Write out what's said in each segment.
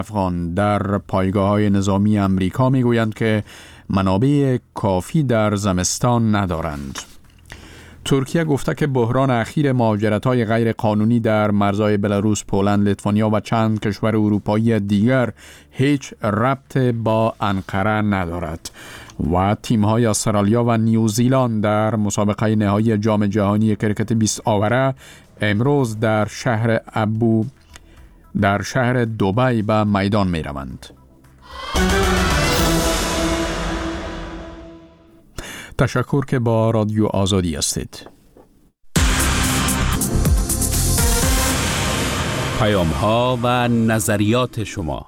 افغان در پایگاه‌های نظامی امریکا میگویند که منابع کافی در زمستان ندارند. ترکیه گفته که بحران اخیر مهاجرت‌های غیر قانونی در مرزهای بلاروس، پولند، لیتوانیا و چند کشور اروپایی دیگر هیچ ربط با انقره ندارد. و تیم‌های استرالیا و نیوزیلند در مسابقه نهایی جام جهانی کرکت 20 آوره امروز در شهر دبی به میدان می‌روند. تشکر که با رادیو آزادی هستید. پیام‌ها و نظریات شما.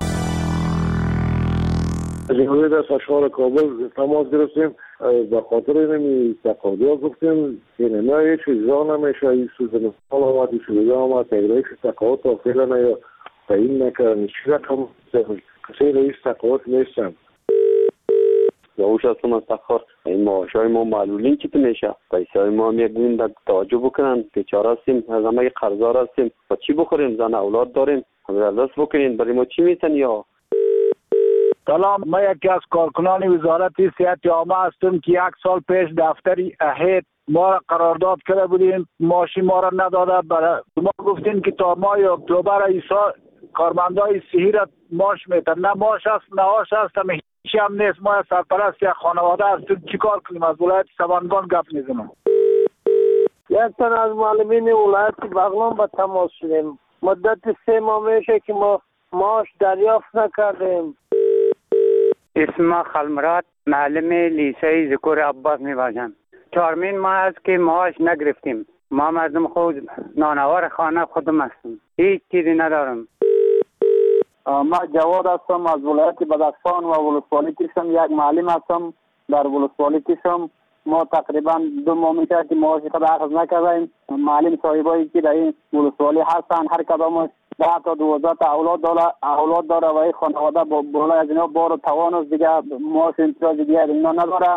جمهوری در سشوار کابل تماس گرفتیم، به خاطر اینمی تقاضا گفتیم که نه هیچ اجرا نمیشه، این سوزن حال آمد، این سوزن آمد، تقریبش تقاضا تا فعلا یا تعیین نکردن، چی رقم کسی رئیس تقاضا نیستن. یاوش هستم از تخار. این معاشای ما معلولین چی میشه؟ پیسای ما هم یک دین توجه بکنن، بیچاره هستیم، از همه قرضدار هستیم، با چی بخوریم؟ زن اولاد داریم، همه دست بکنین، برای ما چی میتن یا؟ سلام، ما یکی از کارکنان وزارت صحت عامه هستم که 1 سال پیش دفتر اهید ما را قرارداد کرده بودیم، معاشی ما را نداده. ما گفتیم که تا ماه اکتبر ایسا کارمندای صحی را معاش میتن، نه معاش است نه آش است، همه هیچی هم نیست. ما سرپرست یک خانواده هستیم، چی کار کنیم؟ از ولایت سبانگان گپ میزنم. یک تن از معلمین ولایت بغلان به تماس شدیم، مدت 3 ماه میشه که ما معاش دریافت نکردیم. اسم خلمرات، معلم لیسه ذکر عباس میباشم. 4 ماه است که معاش نگرفتیم. ما مردم خود نانوار خانه خودم هستیم، هیچ چیزی ندارم. ما جواد هستم از ولایت بدخشان و ولسوالی کشم. یک معلم هستم در ولسوالی کشم. ما تقریبا 2 ماه میشه که معاش خود اخذ نکردیم. معلم صاحبایی که در این ولسوالی هستن هر کدامش 10 تا 12 تا اولاد داره و این خانواده بالای از اینا بار و توان است، دیگه معاش امتیاز دیگه اینا نداره.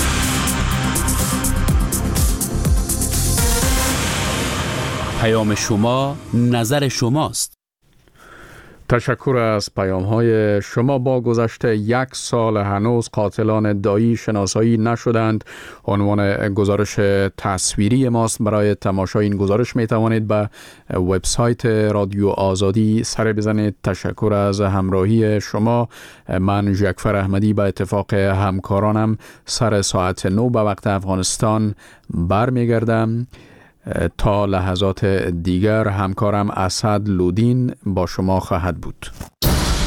پیام شما، نظر شماست. تشکر از پیام‌های شما. با گذشت 1 سال هنوز قاتلان دایی شناسایی نشدند. عنوان گزارش تصویری ماست. برای تماشای این گزارش می توانید به وبسایت رادیو آزادی سر بزنید. تشکر از همراهی شما. من ژکفر احمدی به اتفاق همکارانم سر ساعت 9 به وقت افغانستان برمیگردم. تا لحظات دیگر همکارم اسد لودین با شما خواهد بود.